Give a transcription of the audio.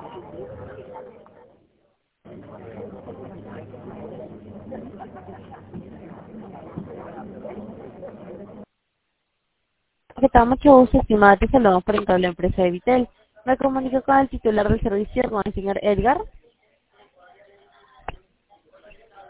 Que te da mucho gusto, estimada. Te saludamos por el cable empresa de Vitel. Me comunico con el titular del servicio, con el señor Edgar.